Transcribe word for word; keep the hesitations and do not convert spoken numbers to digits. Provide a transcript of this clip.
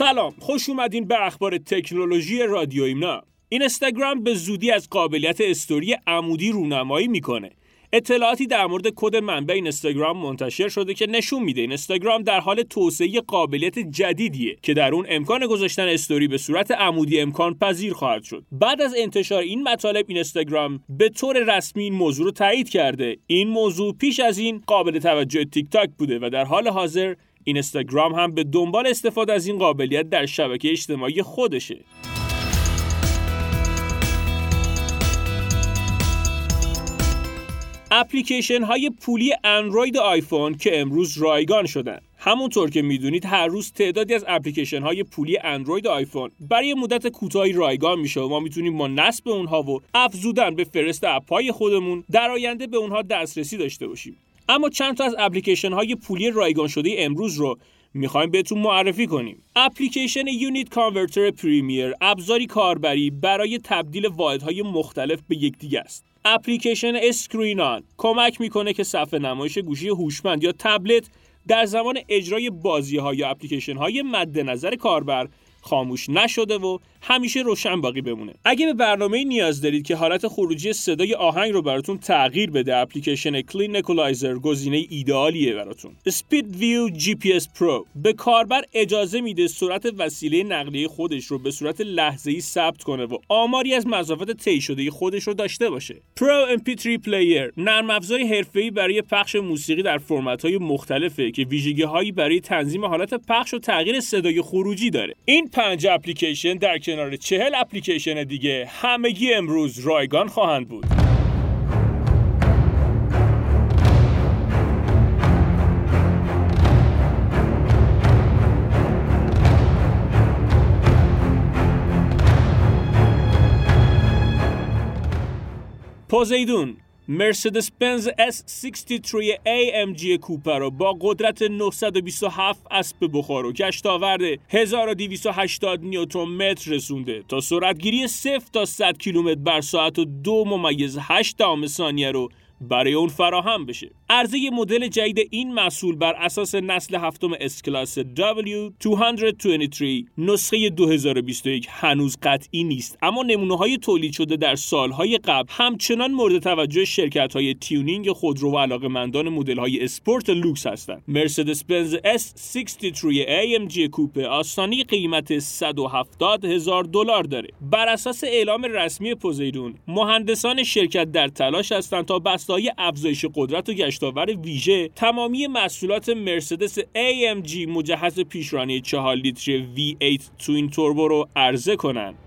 سلام، خوش اومدین به اخبار تکنولوژی رادیو ایمنا. اینستاگرام به زودی از قابلیت استوری عمودی رونمایی میکنه. اطلاعاتی در مورد کد منبع اینستاگرام منتشر شده که نشون میده اینستاگرام در حال توسعه قابلیت جدیدیه که در اون امکان گذاشتن استوری به صورت عمودی امکان پذیر خواهد شد. بعد از انتشار این مطالب اینستاگرام به طور رسمی این موضوع رو تایید کرده. این موضوع پیش از این قابل توجه تیک تاک بوده و در حال حاضر اینستاگرام هم به دنبال استفاده از این قابلیت در شبکه اجتماعی خودشه. اپلیکیشن های پولی اندروید و آیفون که امروز رایگان شدن. همونطور که میدونید هر روز تعدادی از اپلیکیشن های پولی اندروید و آیفون برای مدت کوتاهی رایگان میشه و ما میتونیم با نصب اونها و افزودن به فهرست اپ‌های خودمون در آینده به اونها دسترسی داشته باشیم. اما چند تا از اپلیکیشن های پولی رایگان شده امروز رو میخوایم بهتون معرفی کنیم. اپلیکیشن یونیت کانورتر پریمیر ابزاری کاربری برای تبدیل واحدهای مختلف به یکدیگه است. اپلیکیشن اسکرین آن کمک میکنه که صفحه نمایش گوشی هوشمند یا تبلت در زمان اجرای بازی‌ها یا اپلیکیشن‌های مد نظر کاربر خاموش نشده و همیشه روشن باقی بمونه. اگه به برنامه‌ای نیاز دارید که حالت خروجی صدای آهنگ رو براتون تغییر بده، اپلیکیشن کلین اکولایزر گزینه ایدئالیه براتون. اسپید ویو جی پی اس پرو به کاربر اجازه میده سرعت وسیله نقلیه خودش رو به صورت لحظه‌ای ثبت کنه و آماری از مسافت طی شده خودش رو داشته باشه. پرو ام پی تری پلیر نرم افزار حرفه‌ای برای پخش موسیقی در فرمت‌های مختلفه که ویژگی‌هایی برای تنظیم حالت پخش و تغییر صدای خروجی داره. این پنج اپلیکیشن در کنار چهل اپلیکیشن دیگه همگی امروز رایگان خواهند بود. پوزیدون مرسدس بنز اس شصت و سه ای ام جی کوپه رو با قدرت نهصد و بیست و هفت اسب بخار و گشتاورد هزار و دویست و هشتاد نیوتن متر رسونده تا سرعتگیری صفر تا صد کیلومتر بر ساعت و دو ممیز هشت دهم ثانیه رو برای اون فراهم بشه. عرضه مدل جدید این محصول بر اساس نسل هفتم اس کلاس دبلیو دویست و بیست و سه نسخه دو هزار و بیست و یک هنوز قطعی نیست، اما نمونه‌های تولید شده در سالهای قبل همچنان مورد توجه شرکت‌های تیونینگ خودرو و علاقه‌مندان مدل‌های اسپورت لوکس هستند. مرسدس بنز اس شصت و سه ای ام جی کوپه آستانه قیمت صد و هفتاد هزار دلار داره. بر اساس اعلام رسمی پوزیدون، مهندسان شرکت در تلاش هستند تا های افزایش قدرت و گشتاور ویژه تمامی محصولات مرسدس ای ام جی مجهز پیشرانه چهار لیتر وی هشت توین توربو رو عرضه کنند.